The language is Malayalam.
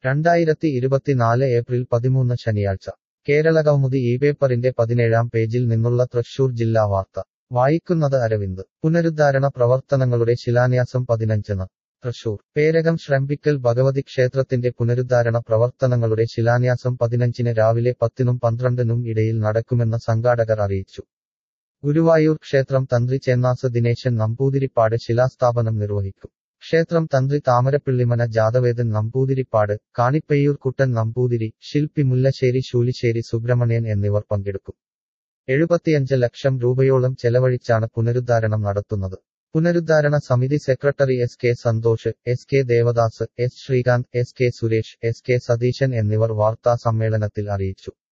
2024 ഏപ്രിൽ 13 ശനിയാഴ്ച കേരളകൗമുദി പേപ്പറിന്റെ 17-ാം പേജിൽ നിന്നുള്ള തൃശൂർ ജില്ലാ വാർത്ത വായിക്കുന്നത് അരവിന്ദ്. പുനരുദ്ധാരണ പ്രവർത്തനങ്ങളുടെ ശിലാന്യാസം 15-ന്. തൃശൂർ. പേരകം ശ്രംബിക്കൽ ഭഗവതി ക്ഷേത്രത്തിന്റെ പുനരുദ്ധാരണ പ്രവർത്തനങ്ങളുടെ ശിലാന്യാസം 15-ന് രാവിലെ 10-നും 12-നും ഇടയിൽ നടക്കുമെന്ന് സംഘാടകർ അറിയിച്ചു. ഗുരുവായൂർ ക്ഷേത്രം തന്ത്രി ചേന്നാസ് ദിനേശൻ നമ്പൂതിരിപ്പാട് ശിലാസ്ഥാപനം നിർവഹിക്കും. ക്ഷേത്രം തന്ത്രി താമരപ്പിള്ളിമന ജാതവേദൻ നമ്പൂതിരിപ്പാട്, കാണിപ്പയ്യൂർ കുട്ടൻ നമ്പൂതിരി, ശില്പി മുല്ലശ്ശേരി ശൂലിശ്ശേരി സുബ്രഹ്മണ്യൻ എന്നിവർ പങ്കെടുക്കും. 75 ലക്ഷം രൂപയോളം ചെലവഴിച്ചാണ് പുനരുദ്ധാരണം നടത്തുന്നത്. പുനരുദ്ധാരണ സമിതി secretary S K. Santhosh, S K. Devadas, S. Sreekanth, S K. Suresh, S K. Satheesan എന്നിവർ വാർത്താസമ്മേളനത്തിൽ അറിയിച്ചു.